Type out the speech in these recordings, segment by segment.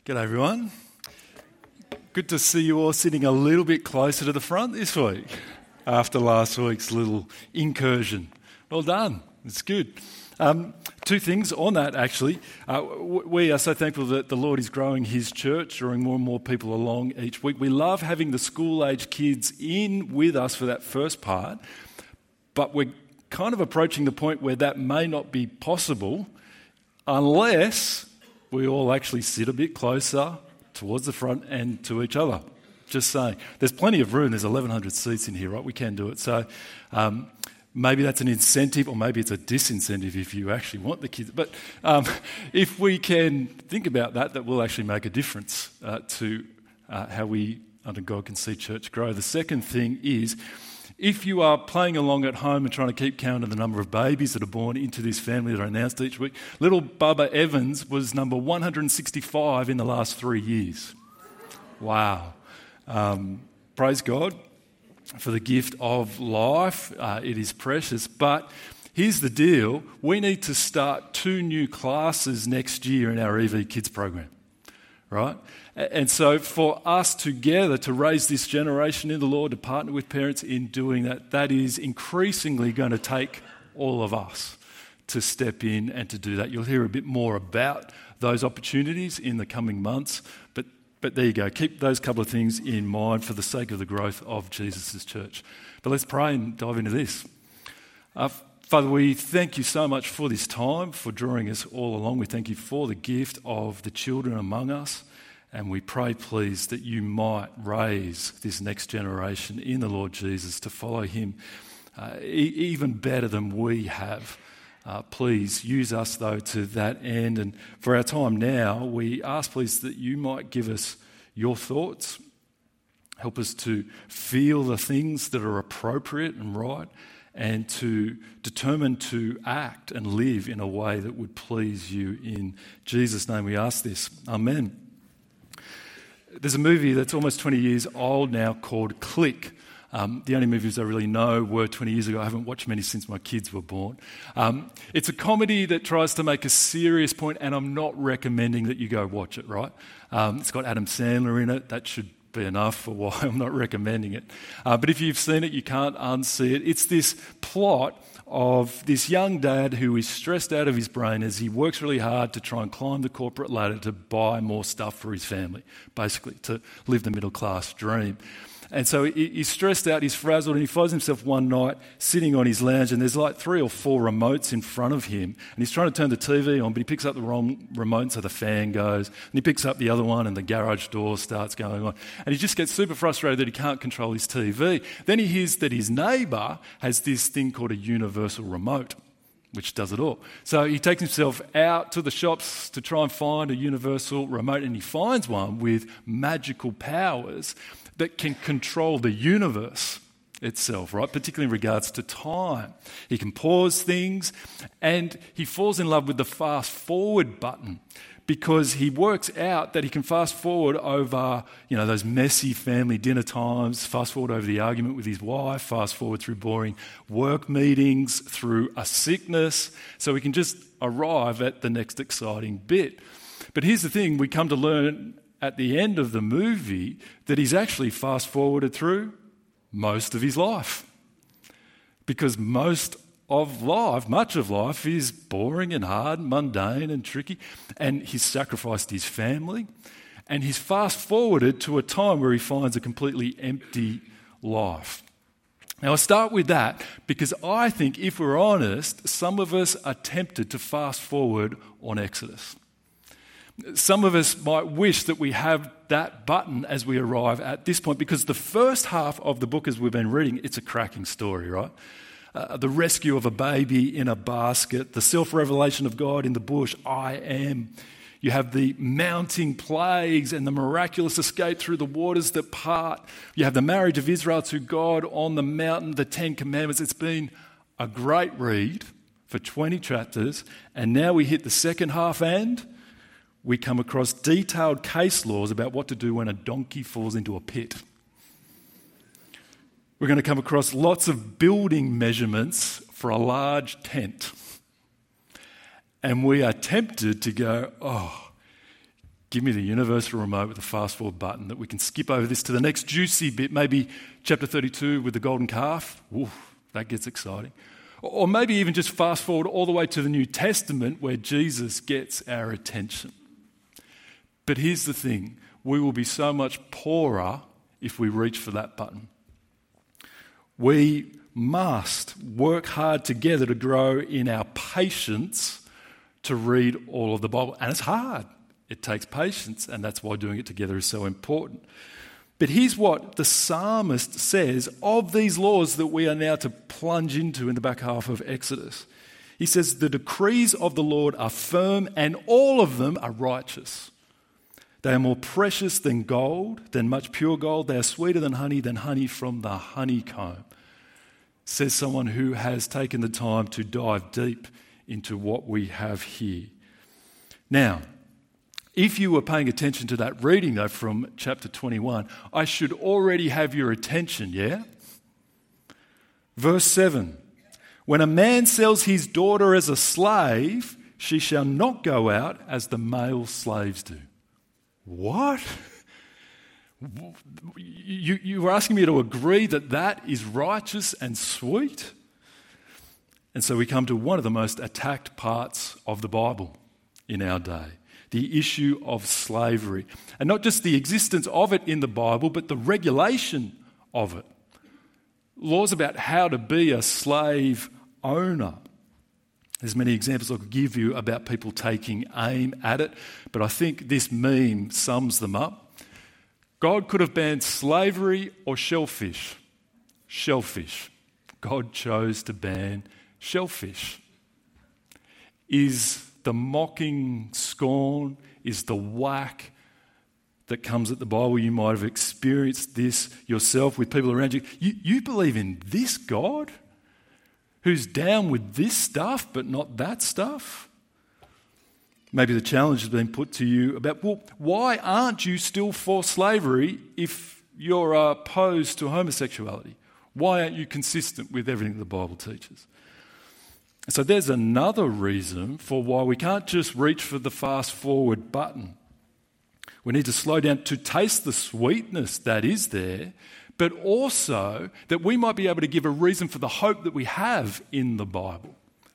G'day everyone. Good to see you all sitting a little bit closer to the front this week after last week's little incursion. Well done. It's good. Two things on that actually. We are so thankful that the Lord is growing his church, drawing more and more people along each week. We love having the school-age kids in with us for that first part, but we're kind of approaching the point where that may not be possible unless we all actually sit a bit closer towards the front and to each other. Just saying. There's plenty of room. There's 1,100 seats in here, right? We can do it. So maybe that's an incentive or maybe it's a disincentive if you actually want the kids. But if we can think about that will actually make a difference to how we under God can see church grow. The second thing is, if you are playing along at home and trying to keep count of the number of babies that are born into this family that are announced each week, little Bubba Evans was number 165 in the last 3 years. Wow. Praise God for the gift of life. It is precious. But here's the deal. We need to start 2 new classes next year in our EV Kids program, right? And so for us together to raise this generation in the Lord, to partner with parents in doing that, that is increasingly going to take all of us to step in and to do that. You'll hear a bit more about those opportunities in the coming months, but there you go. Keep those couple of things in mind for the sake of the growth of Jesus' church. But let's pray and dive into this. Father, we thank you so much for this time, for drawing us all along. We thank you for the gift of the children among us. And we pray, please, that you might raise this next generation in the Lord Jesus to follow him even better than we have. Please use us, though, to that end. And for our time now, we ask, please, that you might give us your thoughts. Help us to feel the things that are appropriate and right, and to determine to act and live in a way that would please you. In Jesus' name we ask this. Amen. There's a movie that's almost 20 years old now called Click. The only movies I really know were 20 years ago. I haven't watched many since my kids were born. It's a comedy that tries to make a serious point, and I'm not recommending that you go watch it, right? It's got Adam Sandler in it. That should be enough for why I'm not recommending it. But if you've seen it, you can't unsee it. It's this plot of this young dad who is stressed out of his brain as he works really hard to try and climb the corporate ladder to buy more stuff for his family, basically to live the middle class dream. And so he's stressed out, he's frazzled, and he finds himself one night sitting on his lounge, and there's like 3 or 4 remotes in front of him, and he's trying to turn the TV on, but he picks up the wrong remote, so the fan goes, and he picks up the other one, and the garage door starts going on, and he just gets super frustrated that he can't control his TV. Then he hears that his neighbour has this thing called a universal remote, which does it all. So he takes himself out to the shops to try and find a universal remote, and he finds one with magical powers that can control the universe itself, right? Particularly in regards to time. He can pause things, and he falls in love with the fast forward button because he works out that he can fast forward over, those messy family dinner times, fast forward over the argument with his wife, fast forward through boring work meetings, through a sickness, so he can just arrive at the next exciting bit. But here's the thing, we come to learn at the end of the movie that he's actually fast-forwarded through most of his life. Because much of life is boring and hard and mundane and tricky, and he's sacrificed his family, and he's fast-forwarded to a time where he finds a completely empty life. Now, I start with that because I think, if we're honest, some of us are tempted to fast-forward on Exodus. Some of us might wish that we have that button as we arrive at this point, because the first half of the book, as we've been reading, it's a cracking story, right? The rescue of a baby in a basket, the self-revelation of God in the bush, I am. You have the mounting plagues and the miraculous escape through the waters that part. You have the marriage of Israel to God on the mountain, the 10 Commandments. It's been a great read for 20 chapters, and now we hit the second half and we come across detailed case laws about what to do when a donkey falls into a pit. We're going to come across lots of building measurements for a large tent. And we are tempted to go, Give me the universal remote with a fast forward button that we can skip over this to the next juicy bit, maybe chapter 32 with the golden calf. Ooh, that gets exciting. Or maybe even just fast forward all the way to the New Testament where Jesus gets our attention. But here's the thing, we will be so much poorer if we reach for that button. We must work hard together to grow in our patience to read all of the Bible. And it's hard. It takes patience, and that's why doing it together is so important. But here's what the psalmist says of these laws that we are now to plunge into in the back half of Exodus. He says, the decrees of the Lord are firm, and all of them are righteous. They are more precious than gold, than much pure gold. They are sweeter than honey from the honeycomb. Says someone who has taken the time to dive deep into what we have here. Now, if you were paying attention to that reading, though, from chapter 21, I should already have your attention, yeah? Verse 7, when a man sells his daughter as a slave, she shall not go out as the male slaves do. What? You were asking me to agree that that is righteous and sweet? And so we come to one of the most attacked parts of the Bible in our day. The issue of slavery. And not just the existence of it in the Bible, but the regulation of it. Laws about how to be a slave owner. There's many examples I could give you about people taking aim at it, but I think this meme sums them up. God could have banned slavery or shellfish. Shellfish. God chose to ban shellfish. Is the mocking scorn, is the whack that comes at the Bible. You might have experienced this yourself with people around you. You believe in this God who's down with this stuff but not that stuff? Maybe the challenge has been put to you about, well, why aren't you still for slavery if you're opposed to homosexuality? Why aren't you consistent with everything the Bible teaches? So there's another reason for why we can't just reach for the fast forward button. We need to slow down to taste the sweetness that is there, but also that we might be able to give a reason for the hope that we have in the Bible.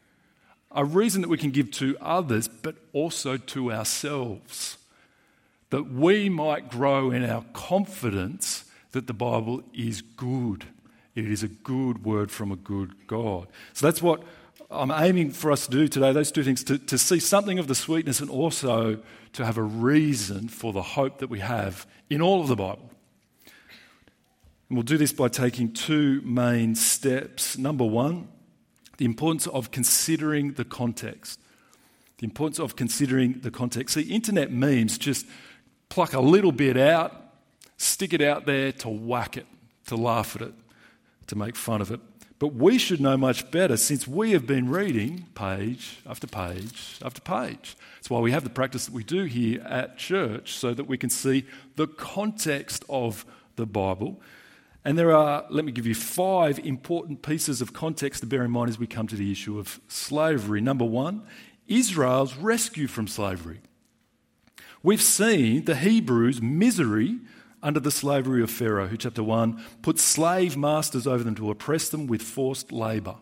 A reason that we can give to others, but also to ourselves. That we might grow in our confidence that the Bible is good. It is a good word from a good God. So that's what I'm aiming for us to do today, those two things, to see something of the sweetness and also to have a reason for the hope that we have in all of the Bible. And we'll do this by taking two main steps. Number one, the importance of considering the context. The importance of considering the context. See, internet memes just pluck a little bit out, stick it out there to whack it, to laugh at it, to make fun of it. But we should know much better since we have been reading page after page after page. That's why we have the practice that we do here at church so that we can see the context of the Bible. And there are, let me give you 5 important pieces of context to bear in mind as we come to the issue of slavery. Number one, Israel's rescue from slavery. We've seen the Hebrews' misery under the slavery of Pharaoh, who, chapter 1, put slave masters over them to oppress them with forced labour,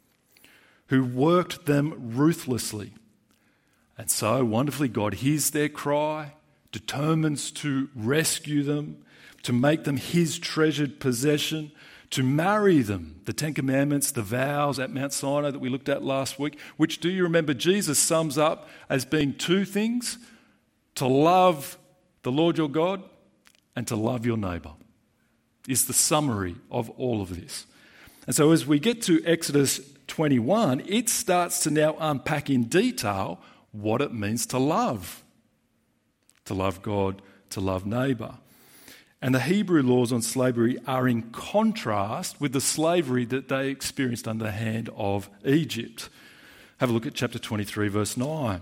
who worked them ruthlessly. And so, wonderfully, God hears their cry, determines to rescue them, to make them his treasured possession, to marry them. The Ten Commandments, the vows at Mount Sinai that we looked at last week, which, do you remember, Jesus sums up as being 2 things: to love the Lord your God and to love your neighbour, is the summary of all of this. And so as we get to Exodus 21, it starts to now unpack in detail what it means to love God, to love neighbour. And the Hebrew laws on slavery are in contrast with the slavery that they experienced under the hand of Egypt. Have a look at chapter 23, verse 9.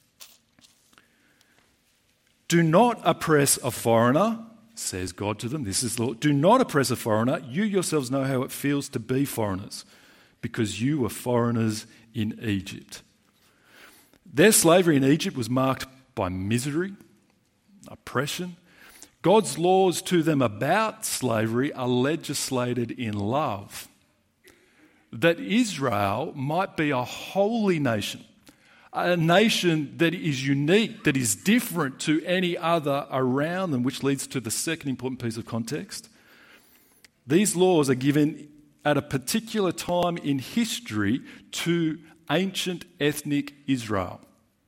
Do not oppress a foreigner, says God to them. This is the law. Do not oppress a foreigner. You yourselves know how it feels to be foreigners, because you were foreigners in Egypt. Their slavery in Egypt was marked by misery, oppression. God's laws to them about slavery are legislated in love, that Israel might be a holy nation, a nation that is unique, that is different to any other around them, which leads to the second important piece of context. These laws are given at a particular time in history to ancient ethnic Israel.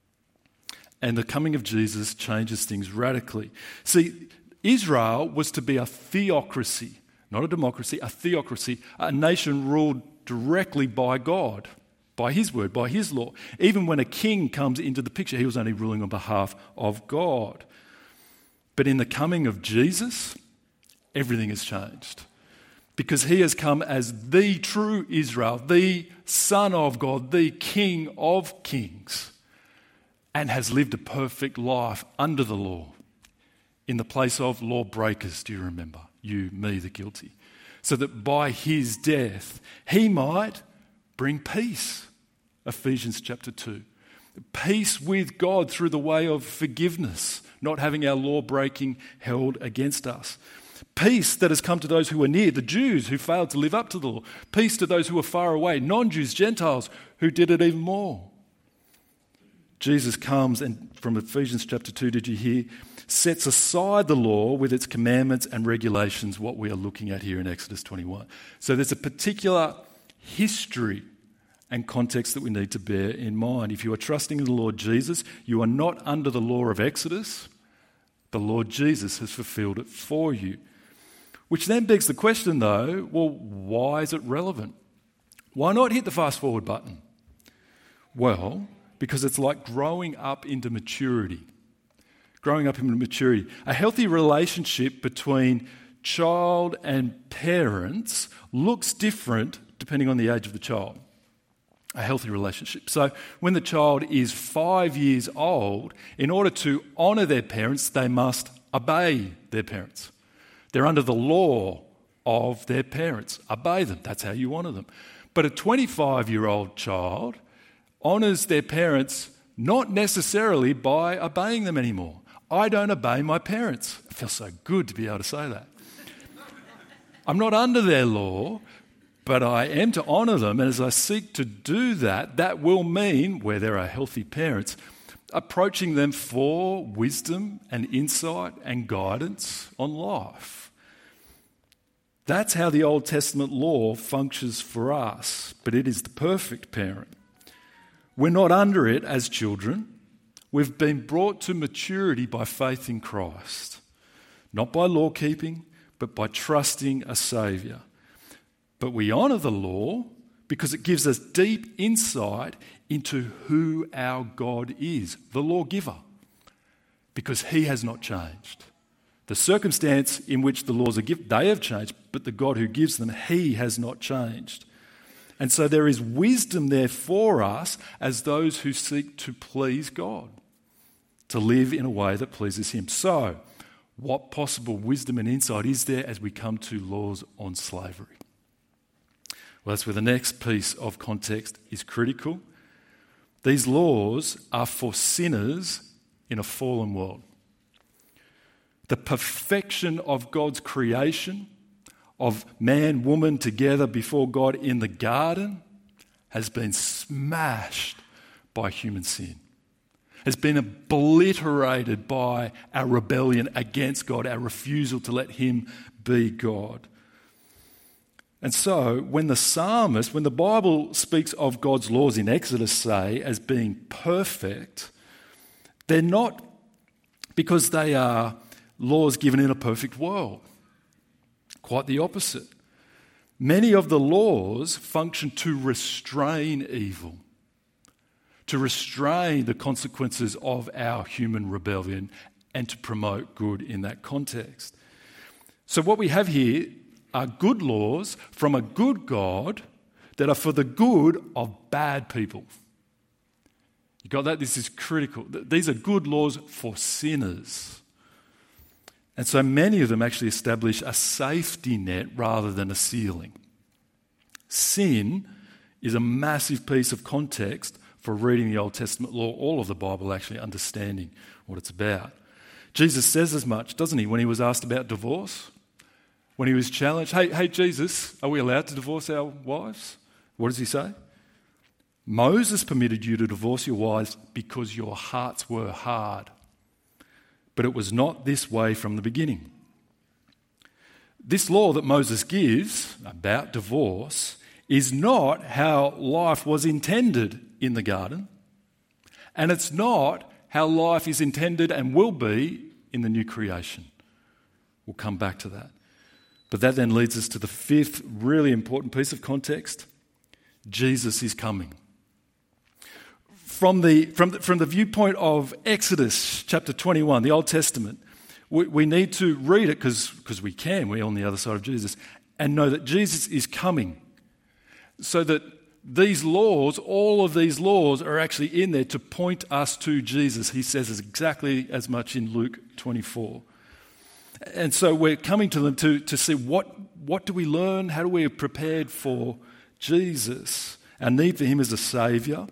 And the coming of Jesus changes things radically. See, Israel was to be a theocracy, not a democracy, a theocracy, a nation ruled directly by God, by his word, by his law. Even when a king comes into the picture, he was only ruling on behalf of God. But in the coming of Jesus, everything has changed. Because he has come as the true Israel, the Son of God, the King of kings, and has lived a perfect life under the law in the place of lawbreakers, do you remember? You, me, the guilty. So that by his death, he might bring peace. Ephesians chapter 2. Peace with God through the way of forgiveness, not having our law breaking held against us. Peace that has come to those who are near, the Jews who failed to live up to the law. Peace to those who are far away, non-Jews, Gentiles who did it even more. Jesus comes and from Ephesians chapter 2, did you hear? Sets aside the law with its commandments and regulations, what we are looking at here in Exodus 21. So there's a particular history and context that we need to bear in mind. If you are trusting in the Lord Jesus, you are not under the law of Exodus. The Lord Jesus has fulfilled it for you. Which then begs the question though, well, why is it relevant? Why not hit the fast forward button? Well, because it's like growing up into maturity. Growing up into maturity. A healthy relationship between child and parents looks different depending on the age of the child. A healthy relationship. So when the child is 5 years old, in order to honour their parents, they must obey their parents. They're under the law of their parents. Obey them. That's how you honour them. But a 25-year-old child honours their parents not necessarily by obeying them anymore. I don't obey my parents. It feels so good to be able to say that. I'm not under their law, but I am to honour them, and as I seek to do that, that will mean, where there are healthy parents, approaching them for wisdom and insight and guidance on life. That's how the Old Testament law functions for us, but it is the perfect parent. We're not under it as children. We've been brought to maturity by faith in Christ, not by law keeping, but by trusting a Saviour. But we honour the law because it gives us deep insight into who our God is, the lawgiver, because he has not changed. The circumstance in which the laws are given, they have changed, but the God who gives them, he has not changed. And so there is wisdom there for us as those who seek to please God, to live in a way that pleases him. So, what possible wisdom and insight is there as we come to laws on slavery? Well, that's where the next piece of context is critical. These laws are for sinners in a fallen world. The perfection of God's creation, of man, woman together before God in the garden, has been smashed by human sin. Has been obliterated by our rebellion against God, our refusal to let him be God. And so when the psalmist, when the Bible speaks of God's laws in Exodus, say, as being perfect, they're not because they are laws given in a perfect world. Quite the opposite. Many of the laws function to restrain evil, to restrain the consequences of our human rebellion and to promote good in that context. So what we have here are good laws from a good God that are for the good of bad people. You got that? This is critical. These are good laws for sinners. And so many of them actually establish a safety net rather than a ceiling. Sin is a massive piece of context for reading the Old Testament law, all of the Bible actually understanding what it's about. Jesus says as much, doesn't he, when he was asked about divorce? When he was challenged, hey Jesus, are we allowed to divorce our wives? What does he say? Moses permitted you to divorce your wives because your hearts were hard. But it was not this way from the beginning. This law that Moses gives about divorce is not how life was intended in the garden, and it's not how life is intended and will be in the new creation. We'll come back to that. But that then leads us to the fifth really important piece of context. Jesus is coming. From the viewpoint of Exodus chapter 21, the Old Testament, we need to read it because we can, we're on the other side of Jesus, and know that Jesus is coming. So that these laws, all of these laws are actually in there to point us to Jesus. He says exactly as much in Luke 24. And so we're coming to them to see what do we learn, how do we get prepared for Jesus, our need for him as a saviour,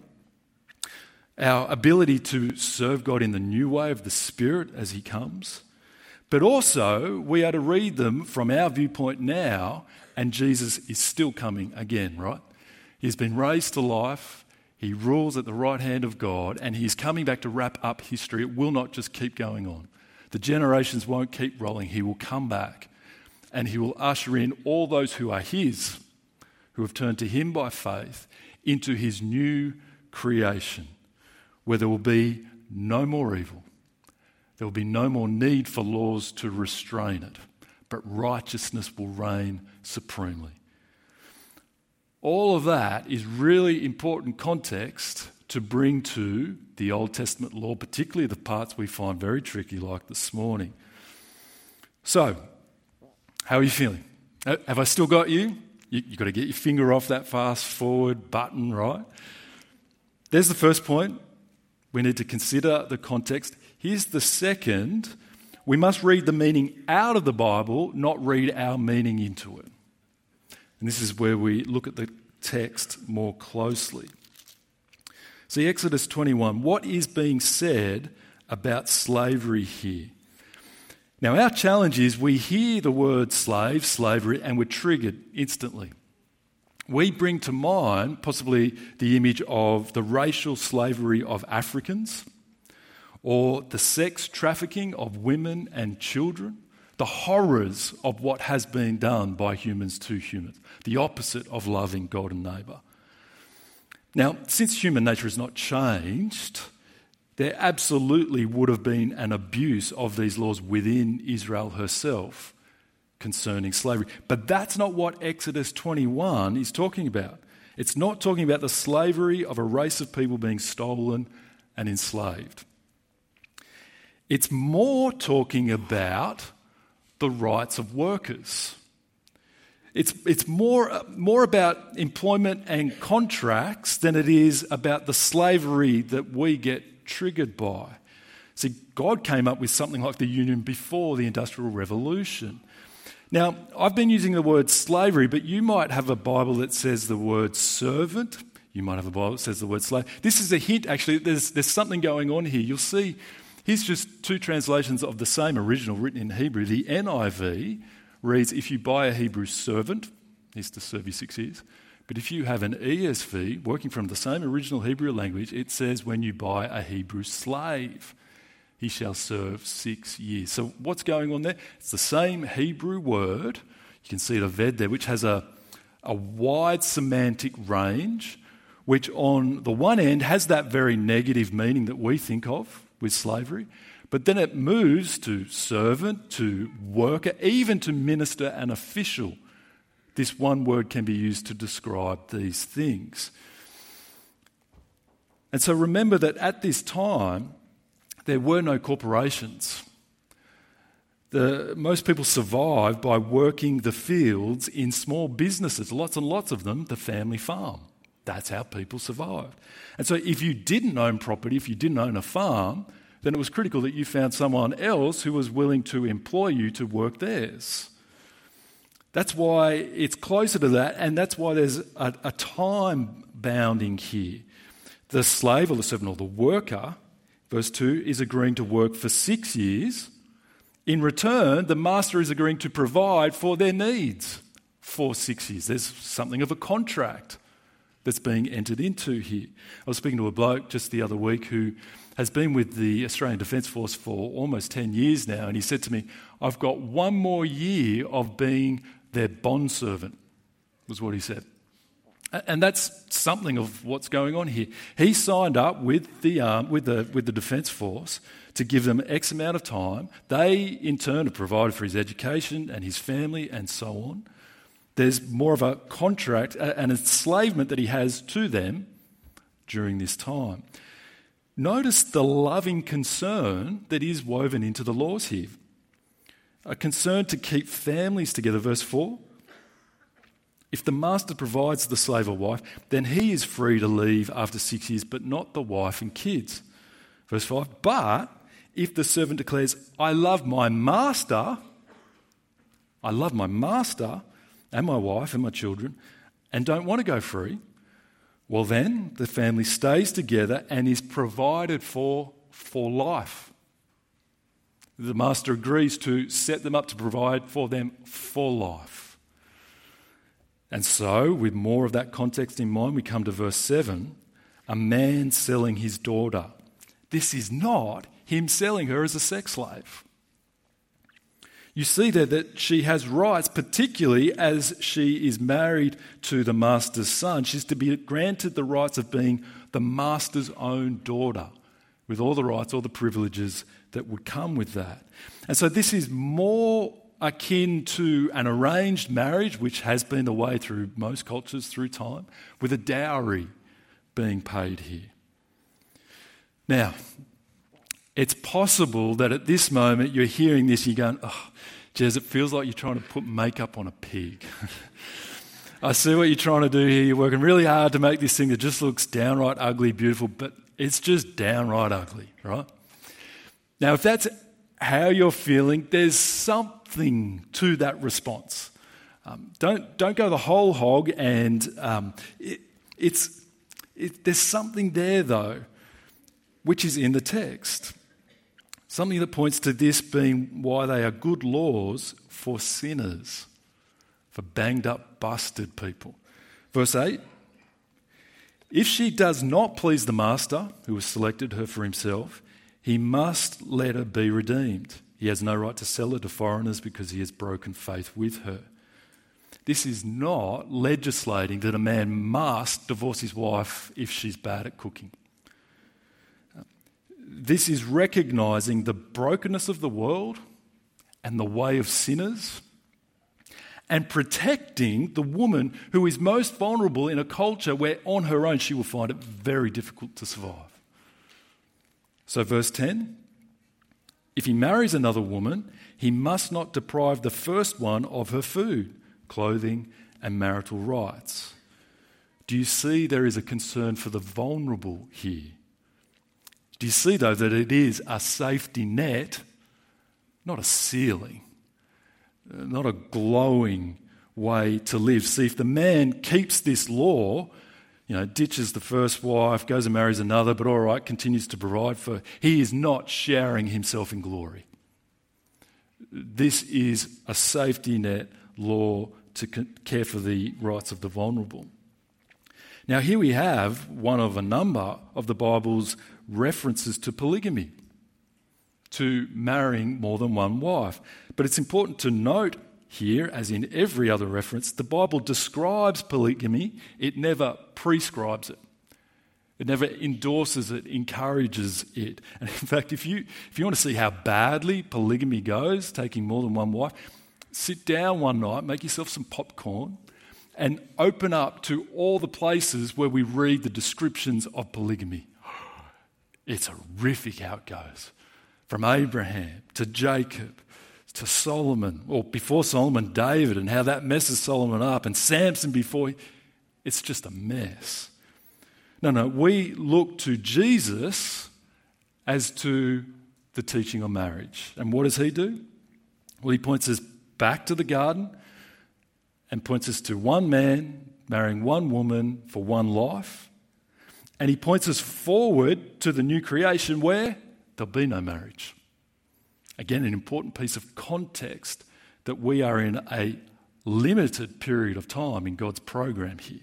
our ability to serve God in the new way of the Spirit as he comes. But also we are to read them from our viewpoint now, and Jesus is still coming again, right? He's been raised to life, he rules at the right hand of God, and he's coming back to wrap up history. It will not just keep going on. The generations won't keep rolling. He will come back, and he will usher in all those who are his, who have turned to him by faith, into his new creation, where there will be no more evil. There will be no more need for laws to restrain it, but righteousness will reign supremely. All of that is really important context to bring to the Old Testament law, particularly the parts we find very tricky, like this morning. So, how are you feeling? Have I still got you? You've got to get your finger off that fast forward button, right? There's the first point. We need to consider the context. Here's the second. We must read the meaning out of the Bible, not read our meaning into it. And this is where we look at the text more closely. See, Exodus 21, what is being said about slavery here? Now, our challenge is we hear the word slave, slavery, and we're triggered instantly. We bring to mind possibly the image of the racial slavery of Africans, or the sex trafficking of women and children, the horrors of what has been done by humans to humans, the opposite of loving God and neighbour. Now, since human nature has not changed, there absolutely would have been an abuse of these laws within Israel herself concerning slavery. But that's not what Exodus 21 is talking about. It's not talking about the slavery of a race of people being stolen and enslaved. It's more talking about the rights of workers. It's more about employment and contracts than it is about the slavery that we get triggered by. See, God came up with something like the union before the Industrial Revolution. Now, I've been using the word slavery, but you might have a Bible that says the word servant. You might have a Bible that says the word slave. This is a hint, actually, there's something going on here. You'll see, here's just two translations of the same original written in Hebrew. The NIV reads, if you buy a Hebrew servant, he's to serve you 6 years. But if you have an ESV, working from the same original Hebrew language, it says when you buy a Hebrew slave, he shall serve 6 years. So what's going on there? It's the same Hebrew word. You can see it aved there, which has a wide semantic range, which on the one end has that very negative meaning that we think of with slavery, but then it moves to servant, to worker, even to minister and official. This one word can be used to describe these things. And so remember that at this time, there were no corporations. Most people survived by working the fields in small businesses, lots and lots of them, the family farm. That's how people survived. And so if you didn't own property, if you didn't own a farm, then it was critical that you found someone else who was willing to employ you to work theirs. That's why it's closer to that, and that's why there's a time bounding here. The slave or the servant or the worker verse 2, is agreeing to work for 6 years. In return, the master is agreeing to provide for their needs for 6 years. There's something of a contract that's being entered into here. I was speaking to a bloke just the other week who has been with the Australian Defence Force for almost 10 years now, and he said to me, I've got one more year of being their bondservant, was what he said. And that's something of what's going on here. He signed up with the Defence Force to give them X amount of time. They, in turn, have provided for his education and his family and so on. There's more of a contract, an enslavement that he has to them during this time. Notice the loving concern that is woven into the laws here. A concern to keep families together, verse 4. If the master provides the slave a wife, then he is free to leave after 6 years, but not the wife and kids. Verse 5, but if the servant declares, I love my master and my wife and my children, and don't want to go free, well then the family stays together and is provided for life. The master agrees to set them up to provide for them for life. And so, with more of that context in mind, we come to verse 7, a man selling his daughter. This is not him selling her as a sex slave. You see there that she has rights, particularly as she is married to the master's son. She's to be granted the rights of being the master's own daughter, with all the rights, all the privileges that would come with that. And so this is more akin to an arranged marriage, which has been the way through most cultures through time, with a dowry being paid here. Now, it's possible that at this moment you're hearing this and you're going, oh, Jez, it feels like you're trying to put makeup on a pig. I see what you're trying to do here. You're working really hard to make this thing that just looks downright ugly, beautiful, but it's just downright ugly, right? Now, if that's how you're feeling, there's something to that response. Don't go the whole hog, and there's something there, though, which is in the text. Something that points to this being why they are good laws for sinners, for banged up, busted people. Verse 8, if she does not please the master, who has selected her for himself, he must let her be redeemed. He has no right to sell her to foreigners because he has broken faith with her. This is not legislating that a man must divorce his wife if she's bad at cooking. This is recognising the brokenness of the world and the way of sinners, and protecting the woman who is most vulnerable in a culture where on her own she will find it very difficult to survive. So verse 10, if he marries another woman, he must not deprive the first one of her food, clothing and marital rights. Do you see there is a concern for the vulnerable here? Do you see, though, that it is a safety net, not a ceiling, not a glowing way to live? See, if the man keeps this law, ditches the first wife, goes and marries another, but all right, continues to provide for her, he is not showering himself in glory. This is a safety net law to care for the rights of the vulnerable. Now, here we have one of a number of the Bible's references to polygamy, to marrying more than one wife. But it's important to note here, as in every other reference, the Bible describes polygamy, it never prescribes it. It never endorses it, encourages it. And in fact, if you want to see how badly polygamy goes, taking more than one wife, sit down one night, make yourself some popcorn, and open up to all the places where we read the descriptions of polygamy. It's horrific how it goes. From Abraham to Jacob to Solomon, or before Solomon, David, and how that messes Solomon up, and Samson before. It's just a mess. No, we look to Jesus as to the teaching on marriage. And what does he do? Well, he points us back to the garden and points us to one man marrying one woman for one life, And he points us forward to the new creation where there'll be no marriage. Again, an important piece of context that we are in a limited period of time in God's program here.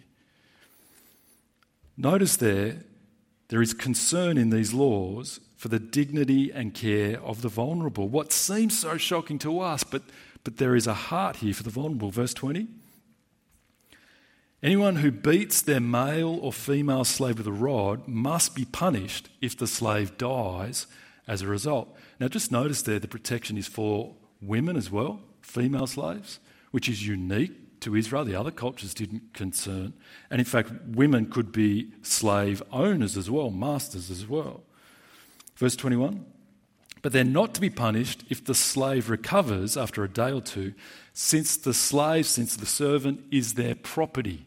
Notice there is concern in these laws for the dignity and care of the vulnerable. What seems so shocking to us, but there is a heart here for the vulnerable. Verse 20. Anyone who beats their male or female slave with a rod must be punished if the slave dies as a result. Now just notice there the protection is for women as well, female slaves, which is unique to Israel. The other cultures didn't concern. And in fact, women could be slave owners as well, masters as well. Verse 21, but they're not to be punished if the slave recovers after a day or two, since the servant is their property.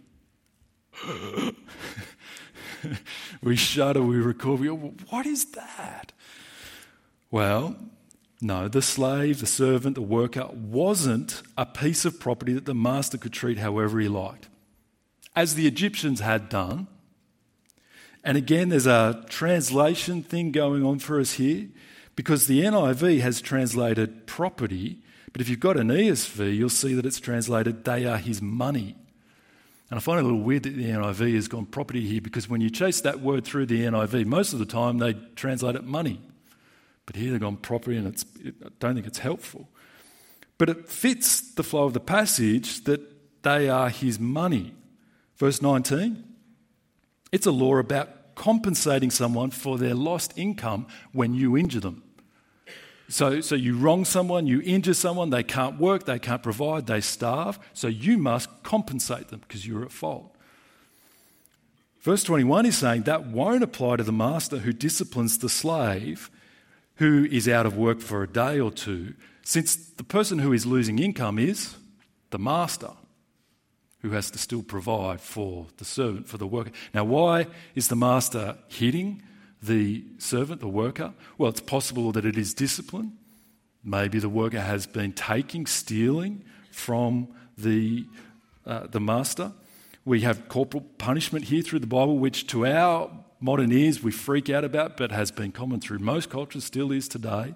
We shudder, we recoil, what is that? Well, no, the slave, the servant, the worker wasn't a piece of property that the master could treat however he liked, as the Egyptians had done. And again, there's a translation thing going on for us here, because the NIV has translated property, but if you've got an ESV, you'll see that it's translated, they are his money. And I find it a little weird that the NIV has gone property here, because when you chase that word through the NIV, most of the time they translate it money. But here they've gone property, and I don't think it's helpful. But it fits the flow of the passage that they are his money. Verse 19, it's a law about compensating someone for their lost income when you injure them. So you wrong someone, you injure someone, they can't work, they can't provide, they starve, so you must compensate them because you're at fault. Verse 21 is saying that won't apply to the master who disciplines the slave who is out of work for a day or two, since the person who is losing income is the master, who has to still provide for the servant, for the worker. Now, why is the master hitting the servant, the worker? Well, it's possible that it is discipline. Maybe the worker has been stealing from the master. We have corporal punishment here through the Bible, which to our modern ears we freak out about, but has been common through most cultures, still is today.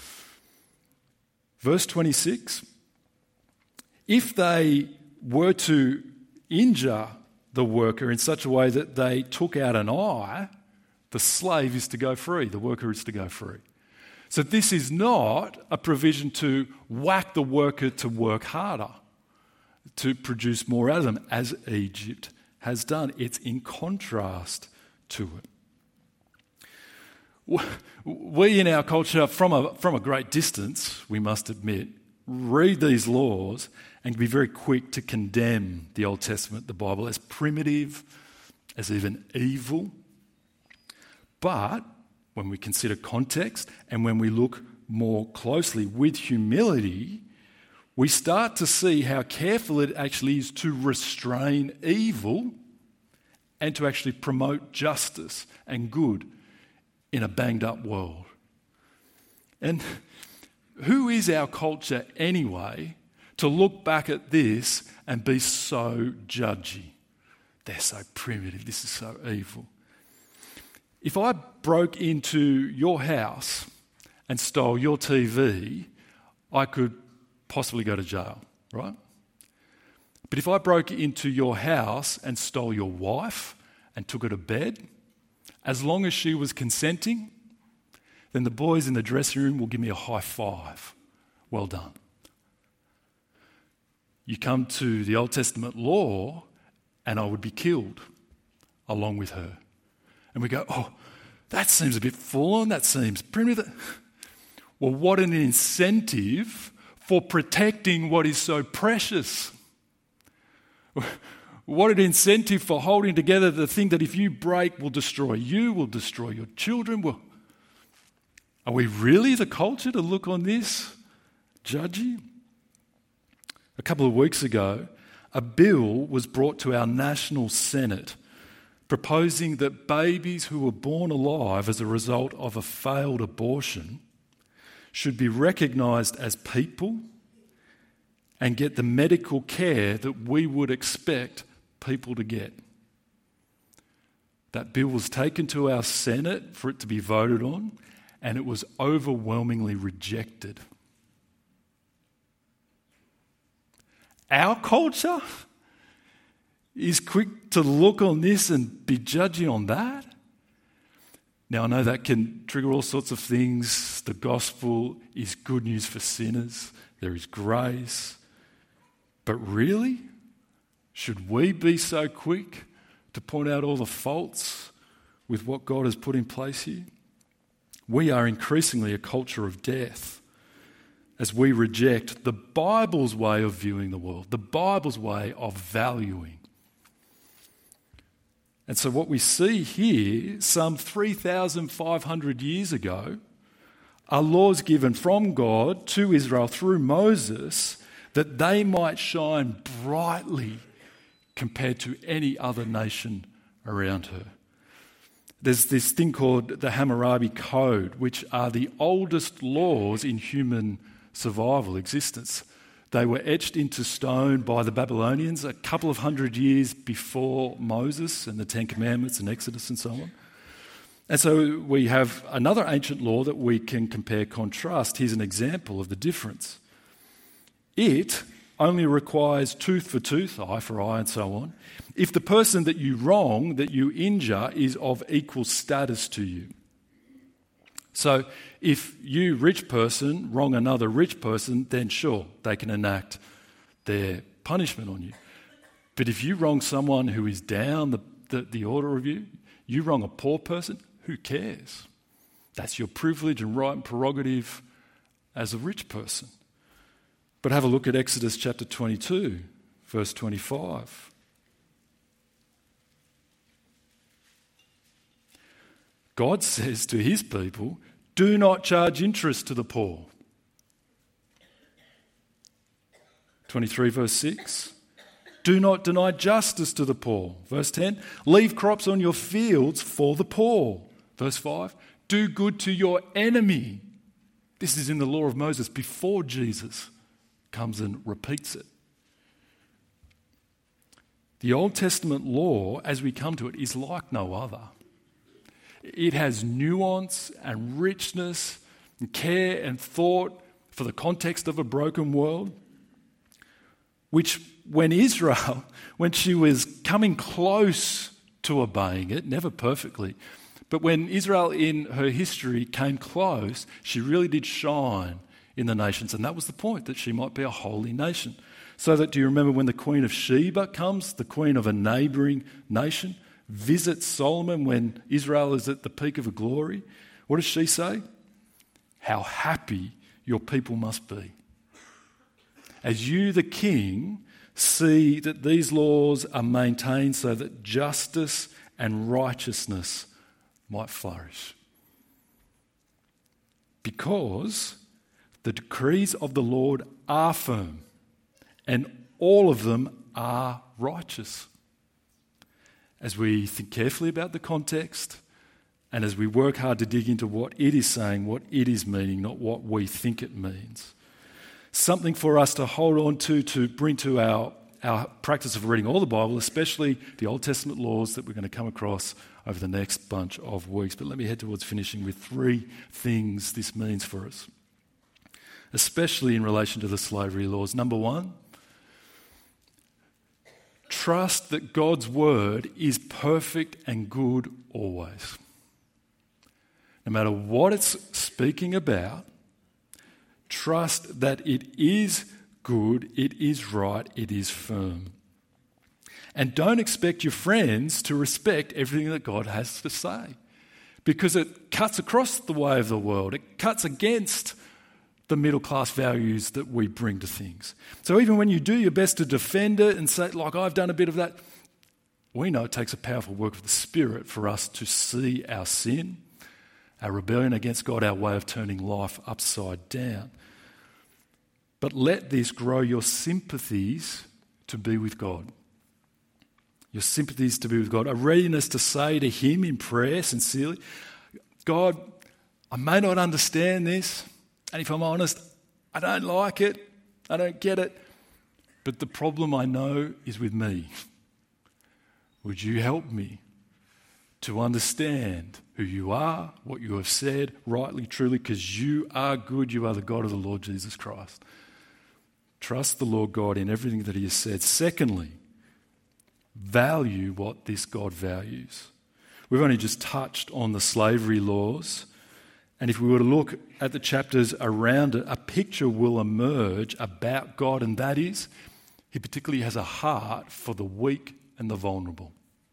Verse 26, if they were to injure the worker in such a way that they took out an eye, the slave is to go free, the worker is to go free. So this is not a provision to whack the worker to work harder, to produce more out of them, as Egypt has done. It's in contrast to it. We in our culture, from a great distance, we must admit, read these laws and be very quick to condemn the Old Testament, the Bible, as primitive, as even evil. But when we consider context and when we look more closely with humility, we start to see how careful it actually is to restrain evil and to actually promote justice and good in a banged up world. And who is our culture anyway to look back at this and be so judgy? They're so primitive, this is so evil. If I broke into your house and stole your TV, I could possibly go to jail, right? But if I broke into your house and stole your wife and took her to bed, as long as she was consenting, then the boys in the dressing room will give me a high five. Well done. You come to the Old Testament law and I would be killed along with her. And we go, oh, that seems a bit full on, that seems primitive. Well, what an incentive for protecting what is so precious. What an incentive for holding together the thing that if you break will destroy you, will destroy your children. Are we really the culture to look on this judgy? A couple of weeks ago, a bill was brought to our National Senate proposing that babies who were born alive as a result of a failed abortion should be recognised as people and get the medical care that we would expect people to get. That bill was taken to our Senate for it to be voted on, and it was overwhelmingly rejected. Our culture is quick to look on this and be judging on that. Now, I know that can trigger all sorts of things. The gospel is good news for sinners. There is grace. But really, should we be so quick to point out all the faults with what God has put in place here? We are increasingly a culture of death as we reject the Bible's way of viewing the world, the Bible's way of valuing. And so what we see here, some 3,500 years ago, are laws given from God to Israel through Moses that they might shine brightly compared to any other nation around her. There's this thing called the Hammurabi Code, which are the oldest laws in human survival existence. They were etched into stone by the Babylonians a couple of hundred years before Moses and the Ten Commandments and Exodus and so on. And so we have another ancient law that we can compare, contrast. Here's an example of the difference. It only requires tooth for tooth, eye for eye, and so on, if the person that you wrong, that you injure, is of equal status to you. So if you, rich person, wrong another rich person, then sure, they can enact their punishment on you. But if you wrong someone who is down the order of you, you wrong a poor person, who cares? That's your privilege and right and prerogative as a rich person. But have a look at Exodus chapter 22, verse 25. God says to his people, do not charge interest to the poor. 23 verse 6. Do not deny justice to the poor. Verse 10. Leave crops on your fields for the poor. Verse 5. Do good to your enemy. This is in the law of Moses before Jesus comes and repeats it. The Old Testament law, as we come to it, is like no other. It has nuance and richness and care and thought for the context of a broken world, which when Israel, when she was coming close to obeying it, never perfectly, but when Israel in her history came close, she really did shine in the nations, and that was the point, that she might be a holy nation. So that, do you remember when the Queen of Sheba comes, the queen of a neighbouring nation, visits Solomon when Israel is at the peak of her glory? What does she say? How happy your people must be. As you, the king, see that these laws are maintained so that justice and righteousness might flourish. Because the decrees of the Lord are firm, and all of them are righteous. As we think carefully about the context, and as we work hard to dig into what it is saying, what it is meaning, not what we think it means. Something for us to hold on to bring to our practice of reading all the Bible, especially the Old Testament laws that we're going to come across over the next bunch of weeks. But let me head towards finishing with 3 things this means for us, especially in relation to the slavery laws. Number 1, trust that God's word is perfect and good always. No matter what it's speaking about, trust that it is good, it is right, it is firm. And don't expect your friends to respect everything that God has to say, because it cuts across the way of the world. It cuts against the middle-class values that we bring to things. So even when you do your best to defend it and say, like, I've done a bit of that, we know it takes a powerful work of the Spirit for us to see our sin, our rebellion against God, our way of turning life upside down. But let this grow your sympathies to be with God. Your sympathies to be with God. A readiness to say to him in prayer, sincerely, God, I may not understand this, and if I'm honest, I don't like it, I don't get it, but the problem I know is with me. Would you help me to understand who you are, what you have said, rightly, truly, because you are good, you are the God of the Lord Jesus Christ. Trust the Lord God in everything that he has said. Secondly, value what this God values. We've only just touched on the slavery laws, and if we were to look at the chapters around it, a picture will emerge about God, and that is, he particularly has a heart for the weak and the vulnerable.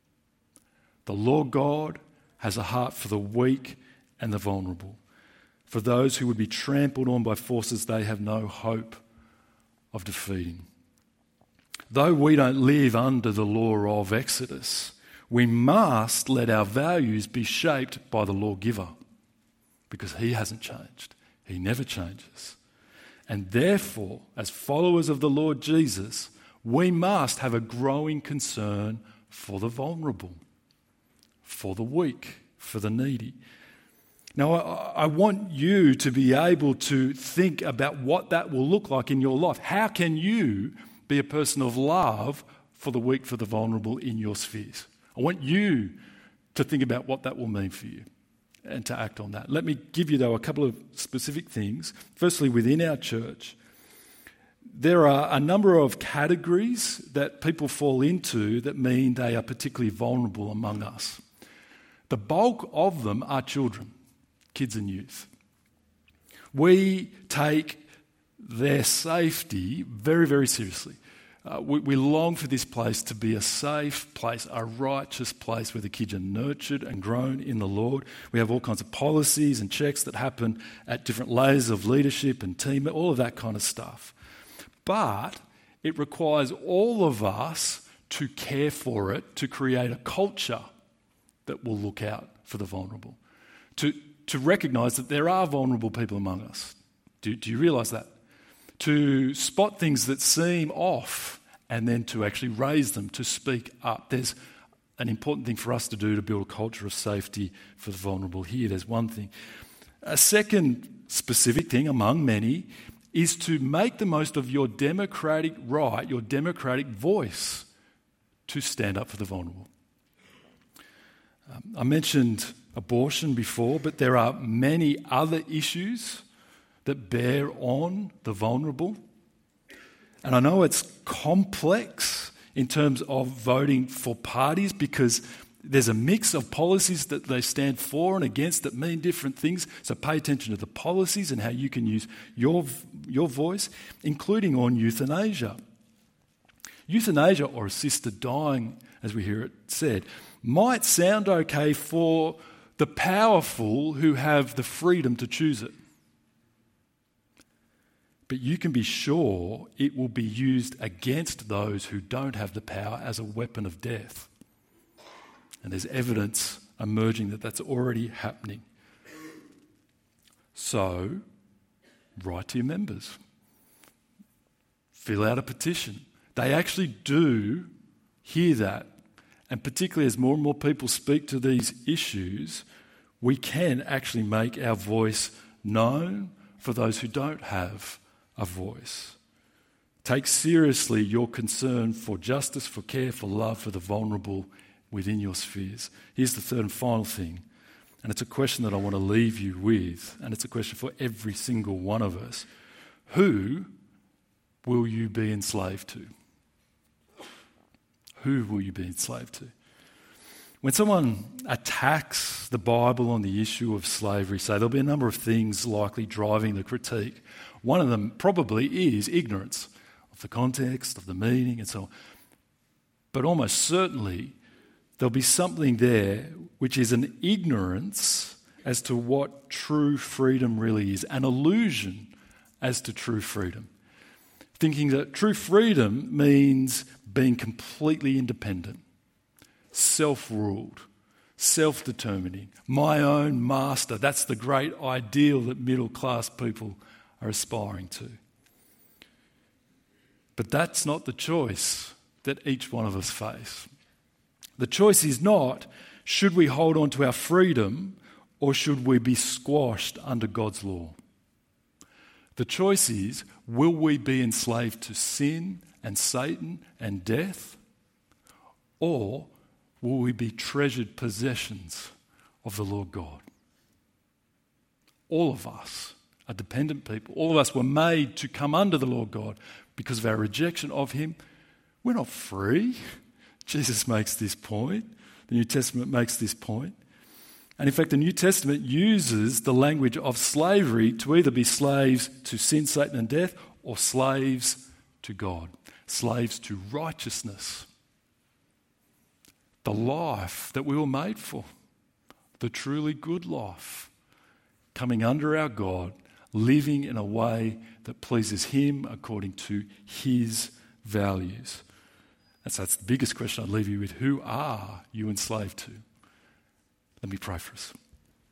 The Lord God has a heart for the weak and the vulnerable, for those who would be trampled on by forces they have no hope of defeating. Though we don't live under the law of Exodus, we must let our values be shaped by the lawgiver, because he hasn't changed. He never changes. And therefore, as followers of the Lord Jesus, we must have a growing concern for the vulnerable, for the weak, for the needy. Now, I want you to be able to think about what that will look like in your life. How can you be a person of love for the weak, for the vulnerable in your spheres? I want you to think about what that will mean for you and to act on that. Let me give you, though, a couple of specific things. Firstly, within our church, there are a number of categories that people fall into that mean they are particularly vulnerable among us. The bulk of them are children, kids and youth. We take their safety very, very seriously. We long for this place to be a safe place, a righteous place where the kids are nurtured and grown in the Lord. We have all kinds of policies and checks that happen at different layers of leadership and team, all of that kind of stuff. But it requires all of us to care for it, to create a culture that will look out for the vulnerable, to recognise that there are vulnerable people among us. Do you realise that? To spot things that seem off and then to actually raise them, to speak up. There's an important thing for us to do to build a culture of safety for the vulnerable here. There's one thing. A second specific thing among many is to make the most of your democratic right, your democratic voice to stand up for the vulnerable. I mentioned abortion before, but there are many other issues that bear on the vulnerable. And I know it's complex in terms of voting for parties because there's a mix of policies that they stand for and against that mean different things. So pay attention to the policies and how you can use your voice, including on euthanasia. Euthanasia, or assisted dying, as we hear it said, might sound okay for the powerful who have the freedom to choose it. But you can be sure it will be used against those who don't have the power as a weapon of death. And there's evidence emerging that that's already happening. So, write to your members. Fill out a petition. They actually do hear that. And particularly as more and more people speak to these issues, we can actually make our voice known for those who don't have a voice. Take seriously your concern for justice, for care, for love, for the vulnerable within your spheres. Here's the third and final thing, and it's a question that I want to leave you with, and it's a question for every single one of us. Who will you be enslaved to? Who will you be enslaved to? When someone attacks the Bible on the issue of slavery, say there'll be a number of things likely driving the critique. One of them probably is ignorance of the context, of the meaning, and so on. But almost certainly there'll be something there which is an ignorance as to what true freedom really is, an illusion as to true freedom. Thinking that true freedom means being completely independent, self-ruled, self-determining, my own master. That's the great ideal that middle-class people are aspiring to. But that's not the choice that each one of us face. The choice is not, should we hold on to our freedom or should we be squashed under God's law? The choice is, will we be enslaved to sin and Satan and death, or will we be treasured possessions of the Lord God. All of us are dependent people. All of us were made to come under the Lord God because of our rejection of him. We're not free. Jesus makes this point. The New Testament makes this point. And in fact, the New Testament uses the language of slavery to either be slaves to sin, Satan, and death, or slaves to God, slaves to righteousness. The life that we were made for, the truly good life, coming under our God, living in a way that pleases him according to his values. And so that's the biggest question I'd leave you with. Who are you enslaved to? Let me pray for us.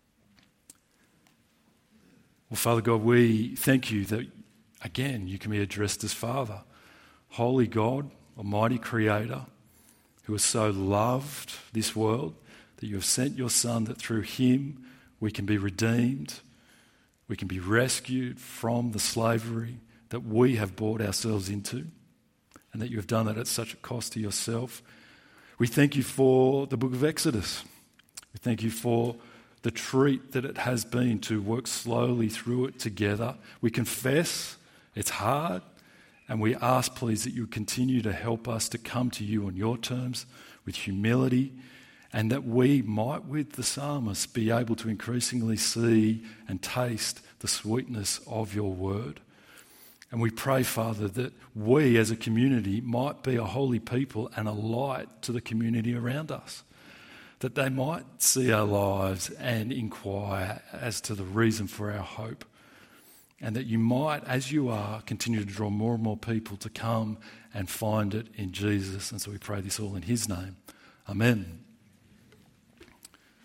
Well, Father God, we thank you that, again, you can be addressed as Father. Holy God, Almighty Creator, who has so loved this world that you have sent your Son, that through him we can be redeemed, we can be rescued from the slavery that we have brought ourselves into, and that you have done that at such a cost to yourself. We thank you for the book of Exodus. We thank you for the treat that it has been to work slowly through it together. We confess it's hard, and we ask, please, that you continue to help us to come to you on your terms with humility, and that we might, with the psalmist, be able to increasingly see and taste the sweetness of your word. And we pray, Father, that we as a community might be a holy people and a light to the community around us, that they might see our lives and inquire as to the reason for our hope, and that you might, as you are, continue to draw more and more people to come and find it in Jesus. And so we pray this all in his name. Amen.